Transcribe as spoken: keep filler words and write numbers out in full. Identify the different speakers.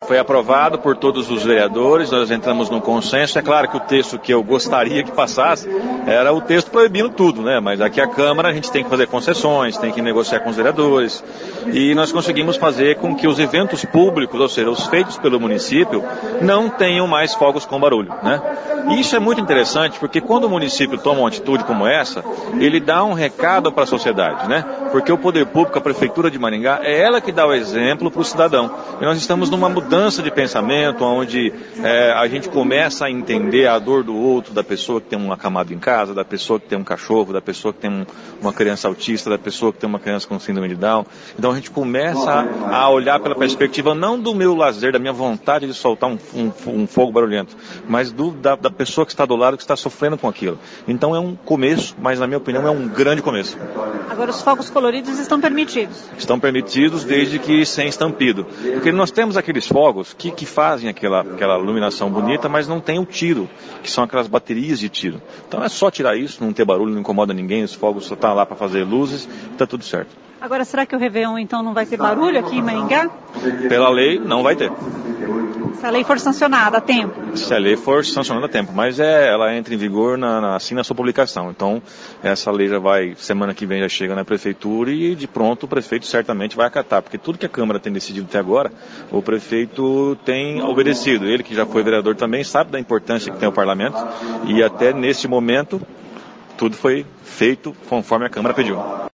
Speaker 1: Foi aprovado por todos os vereadores, nós entramos num consenso. É claro que o texto que eu gostaria que passasse era o texto proibindo tudo, né? Mas aqui a Câmara a gente tem que fazer concessões, tem que negociar com os vereadores. E nós conseguimos fazer com que os eventos públicos, ou seja, os feitos pelo município, não tenham mais fogos com barulho, né? E isso é muito interessante porque quando o município toma uma atitude como essa, ele dá um recado para a sociedade, né? Porque o poder público, a Prefeitura de Maringá, é ela que dá o exemplo para o cidadão. E nós estamos numa mudança de pensamento, onde é, a gente começa a entender a dor do outro, da pessoa que tem um acamado em casa, da pessoa que tem um cachorro, da pessoa que tem um, uma criança autista, da pessoa que tem uma criança com síndrome de Down. Então a gente começa a, a olhar pela perspectiva não do meu lazer, da minha vontade de soltar um, um, um fogo barulhento, mas do, da, da pessoa que está do lado, que está sofrendo com aquilo. Então é um começo, mas na minha opinião é um grande começo.
Speaker 2: Agora os fogos coloridos estão permitidos?
Speaker 1: Estão permitidos desde que sem estampido. Porque nós temos aqueles fogos que, que fazem aquela, aquela iluminação bonita, mas não tem o tiro, que são aquelas baterias de tiro. Então é só tirar isso, não ter barulho, não incomoda ninguém, os fogos só estão lá para fazer luzes e está tudo certo.
Speaker 2: Agora, será que o Réveillon então não vai ter barulho aqui em Maringá?
Speaker 1: Pela lei, não vai ter.
Speaker 2: Se a lei for sancionada a tempo?
Speaker 1: Se a lei for sancionada a tempo, mas é, ela entra em vigor na, na, assim na sua publicação. Então, essa lei já vai, semana que vem já chega na Prefeitura e de pronto o prefeito certamente vai acatar, porque tudo que a Câmara tem decidido até agora, o prefeito tem obedecido. Ele que já foi vereador também sabe da importância que tem o Parlamento e até nesse momento tudo foi feito conforme a Câmara pediu.